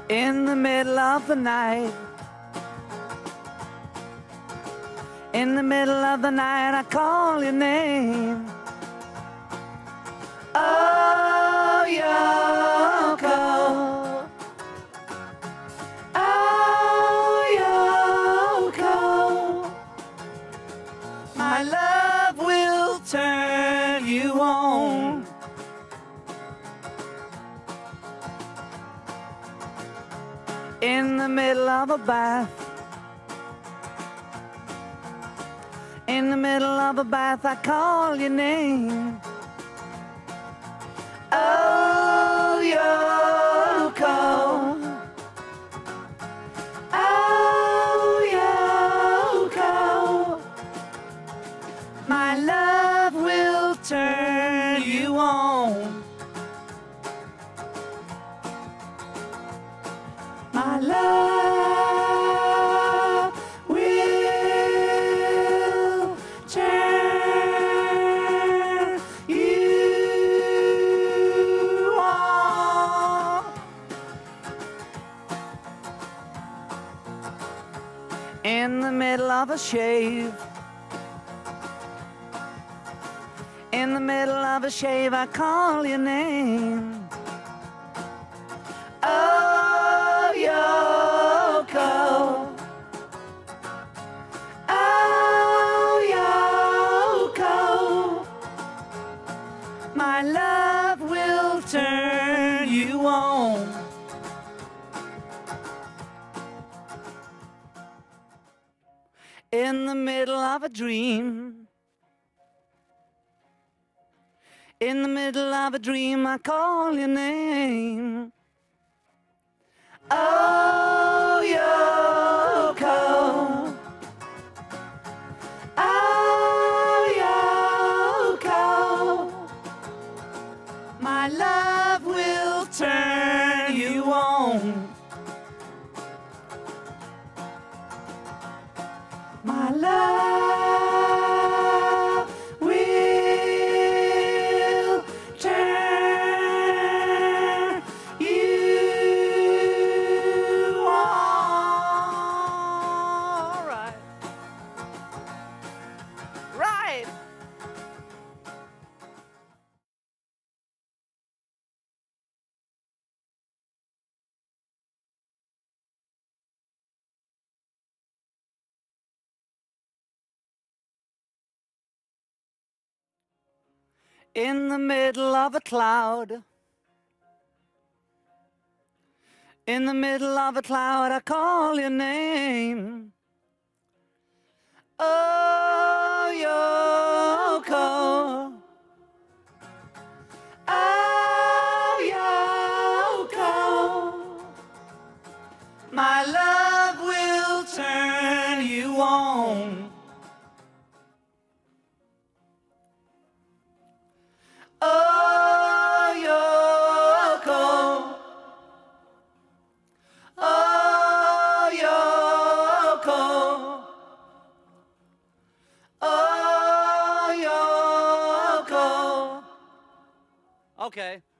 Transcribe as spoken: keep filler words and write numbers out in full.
In the middle of the night, in the middle of the night, I call your name. Oh, Yoko. Oh, Yoko. My love will turn you on. In the middle of a bath, in the middle of a bath, I call your name. Oh, Yoko. Oh, Yoko. My love will turn you on. My love will turn you on. In the middle of a shave, in the middle of a shave, I call your name. Oh, Yoko. Oh, Yoko. My love will turn you on. In the middle of a dream, in the middle of a dream, I call your name. Oh, Yoko. Oh, Yoko. My love will turn you on. My love will turn you on. Right. Right. In the middle of a cloud, in the middle of a cloud, I call your name. Oh, Yoko. Oh, Yoko. My love will turn you on. Oh, Yoko. Oh, Yoko. Oh, Yoko. Okay.